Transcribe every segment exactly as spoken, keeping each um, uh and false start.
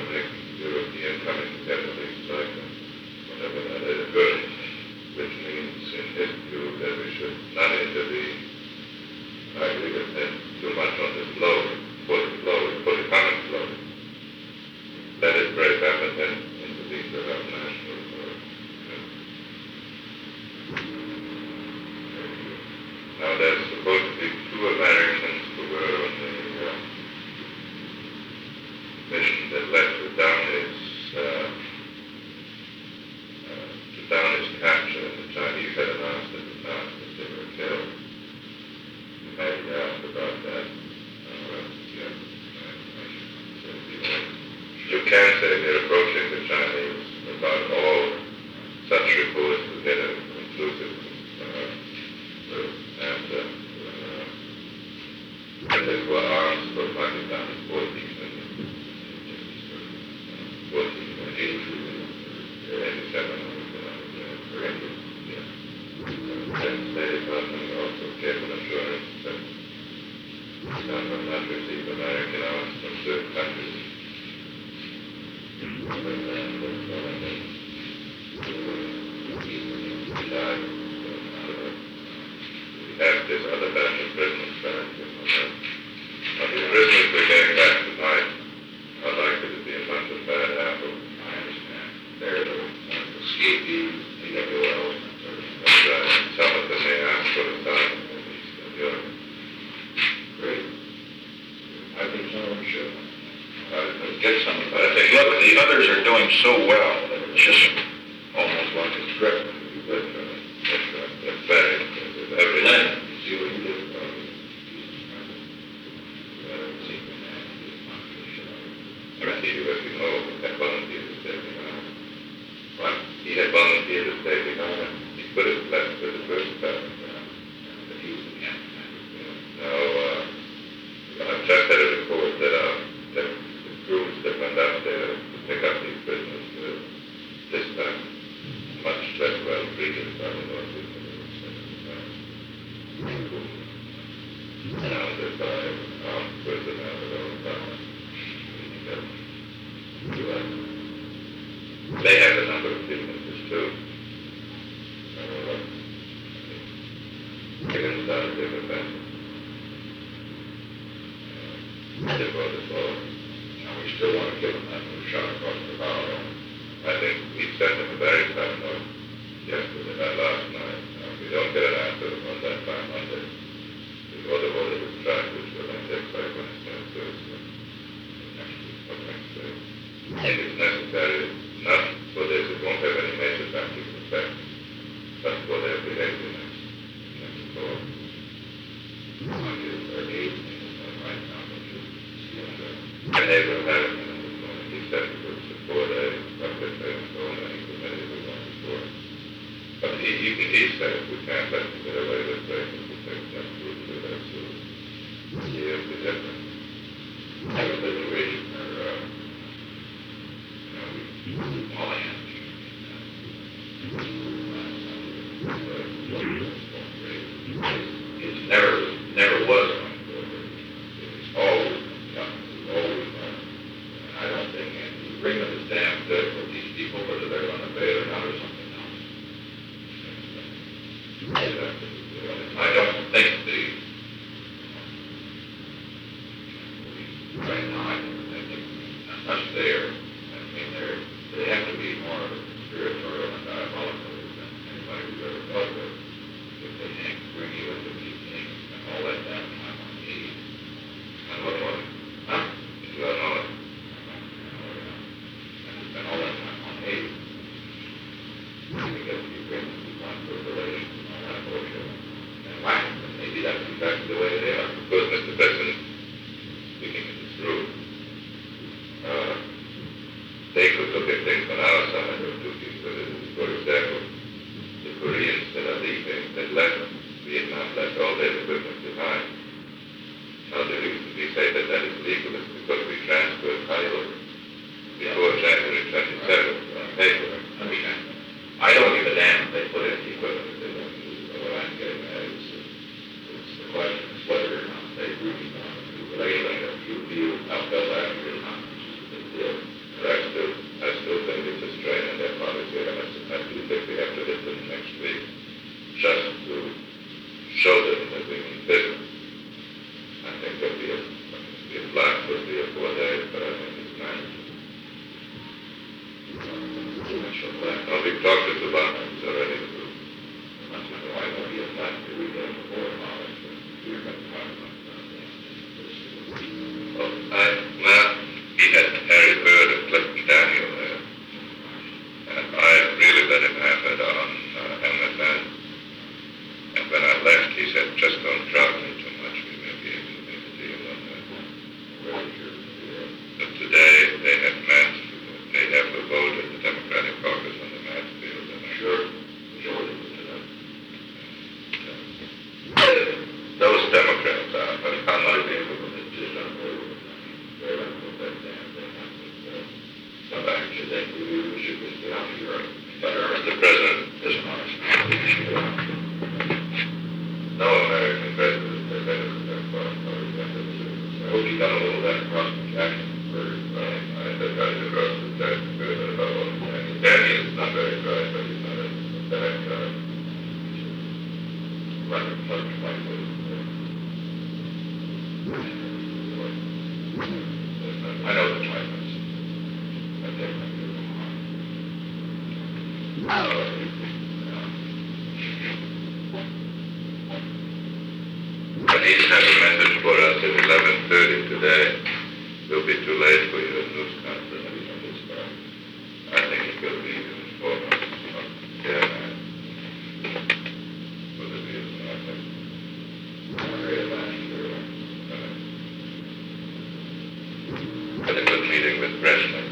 make European coming together things like whatever that is, good, which means in his view that we should not intervene. I believe it then too much on the flow, for the flow, for the common flow. Let it break up and then intervene to have national flow. Now there's supposed to be two Americans who were on the uh, mission that led to Downey's, uh, uh, to Downey's capture. The Chinese had announced at the time that they were killed. You may ask about that. Uh, yeah. You can't say they're approaching the Chinese about all such reports to get an inclusive uh, and uh, uh, and they were arms for Pakistan in fourteen and fourteen and eighty-two and eighty-seven for India. And State Department also gave an assurance that Pakistan will not receive American arms from certain countries. And uh, we have this other batch of prisoners back. Now, the prisoners we're getting back tonight are likely to be a bunch of bad apples. I understand. They're the uh, escapees, P W Ls, and sort of stuff. That's right. Some of them may ask for asylum in Eastern Europe. Great. I think some of them should. Uh, get some of that. Look, the others are doing so well that it's just almost like a script. That's right. That's right. That's very impressive. Every night, you see what he did. As you know, had volunteered to stay behind. What? He had volunteered to stay behind. He could have left for the first time. But he was in camp. Now, uh, I've just had a report that, uh, that the crews that went out there to pick up these prisoners were this time much less well treated by the North. Now that by armed personnel at all times. They have a number of differences too. Uh, they can start a different fashion. Uh, they brought us all. Now we still want to give them that little shot across the bow. I think we sent them a very tough note yesterday, not last night. Now, if we don't get an answer on that by Monday, before the order was tried, which will then take place Wednesday and Thursday. I think it's necessary not for this, it won't have any major practical effect, but for their behavior next, next fall. Monday the thirty-eighth, right now, but you see on the behavior of having in this morning, he said he would support a public and so on, and he committed to one before. But he, even he said we can't let them get away with things, we take that through to that soon. Here's the difference. Have a situation where, uh, all I have it's never, never was it's always it's always I don't think the agreement is damn good with these people, whether they're going to bail or not or something else. I don't think the right now I think that's not there. I mean, they're, they have to be more spiritual and diabolical than anybody who's ever dealt with. If they think bring you into these things and all that damn time on me. And what was it? Huh? You don't know it. And to spend all that time on me. To get the agreement we want for relations and all that bullshit. And why? Maybe that's exactly the way they are. Because Mister Besson, speaking of this room, uh, they could look at things on our side or do things with it. For example, the Koreans that are leaving, that left Vietnam, left all their equipment behind. Now the reason we say that that is legal is because we transferred title before January twenty-seventh on paper. Understand? I don't give a damn if they put in the equipment if they don't use it. But what I'm getting at is, is the question is whether or not they really want to regulate a few fields out there or not. It's a big deal. No, we talked to Obama, it's already approved. I said, well, I know he has not to read that before about it, but we're going to talk about that. Well, I, well, he had Harry Bird and Clifton Daniel there. And I really let him have it on uh, M S N. And when I left, he said, just don't drop me too much. We may be able to make a deal on that. But today, they have met. They have a vote at the Democratic caucus on the math field. And I'm sure majority will do that. Those Democrats are, but unlike people that just don't know. They're not going to that damn thing. Somebody should think we should just get out of Europe. But the president isn't honest. No American president has ever done foreign policy. I hope he got a little of that across the Jackson. I think I did across the Jackson very bit about all the Jackson. Danny is not very dry, but he's not a bad guy. Rather much like this. I know the China's. I think I'm good. But he sent a message for us at eleven thirty today. It'll be too late for you at news conference. I think it could be even four months. Yeah, man. What it is, I think. Very last year. Had a good meeting with Brezhnev.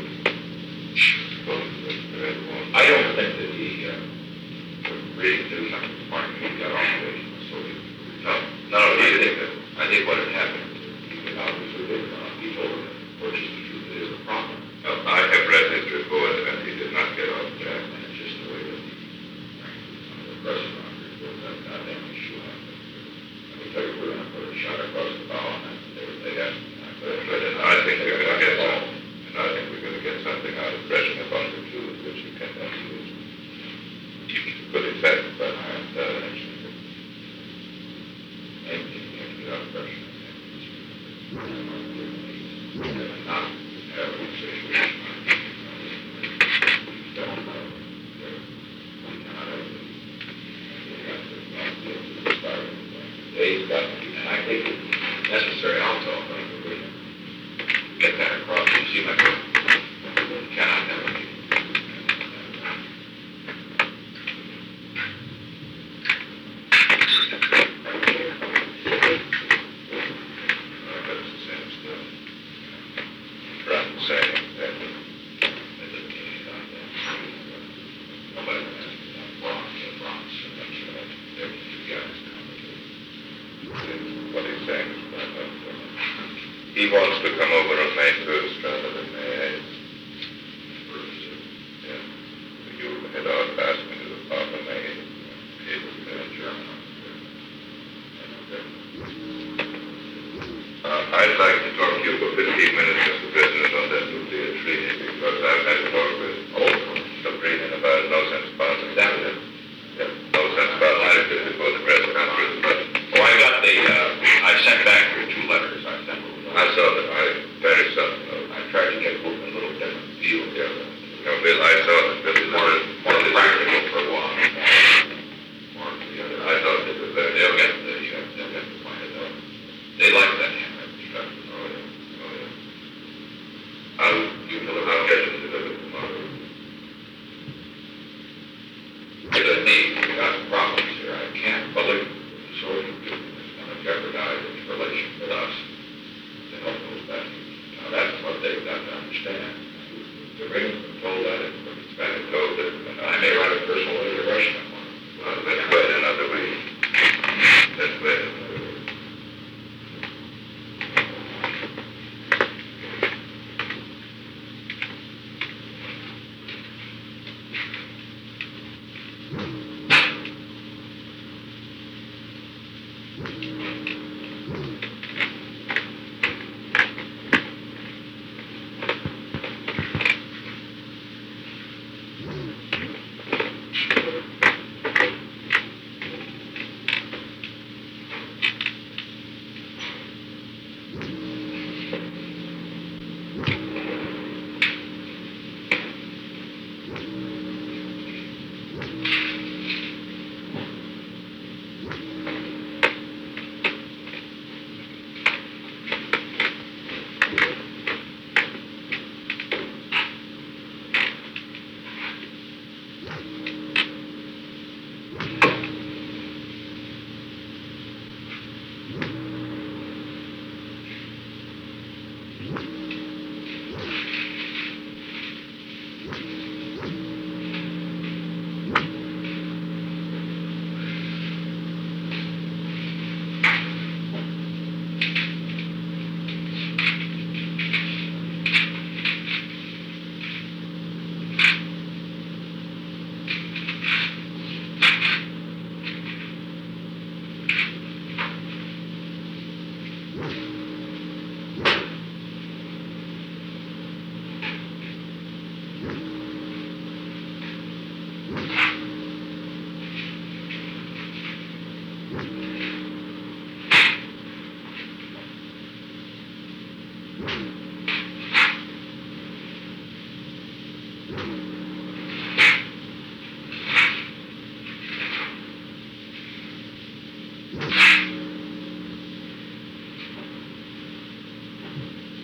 I don't think that he uh, really knew something smart when he got off the way. So he, no, no, he didn't. I think what had happened, he obviously did not. He told him, which is the truth, it is a problem. No, I have read his report, and he did not get off track. And it's just the way that he, some of the press report that goddamn issue happened. Let me tell you, we're going to put a shot across the bow on that. They, they asked me. I said, and I think we're going to get something. And I think we're going to get something out of Brezhnev on the truth, which you can then use. Even to good effect, but I am uh, actually. Maybe you can get out of Brezhnev. Not have a situation. Don't know. We cannot have it. He's got, and I think it's necessary also, to get that across. You see, like, we cannot have it. He wants to come over on May first rather than May eighth. Yeah. You had asked me to the park on May eighth. It was in German. Uh, I'd like to talk to you for fifteen minutes, Mister President, on that nuclear treaty, because I've had a talk with old Sabrina about no sense about it. Damn it. Yeah. No sense about life before the press conference, but oh, I got the, uh, I sent back your two letters. I sent them. I saw that. I very seldom know. I tried to get a little different view there. No, Bill, I saw that. Bill is more, more practical for one. More for the other. I thought it was very. They'll get the, uh, they'll get the point of that. They like that handwriting stuff. Oh, yeah. Oh, yeah. I'll, you deliver, I'll get it delivered tomorrow. Because me, we got problems here. I can't believe the sort of doing this going to jeopardize its relation with us. To help those veterans. Now that's what they've got to understand. The Ravens been told that, and it's been told that, and I may write a personal letter to Russia. Well, let's wait another week. Let's wait another week.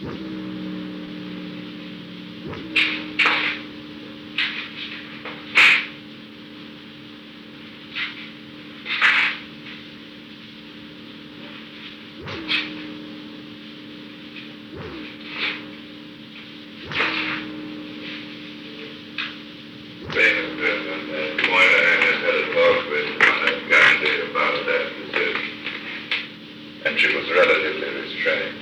Famous business and Moynihan has had a talk with uh, Gandhi about that decision. And she was relatively restrained.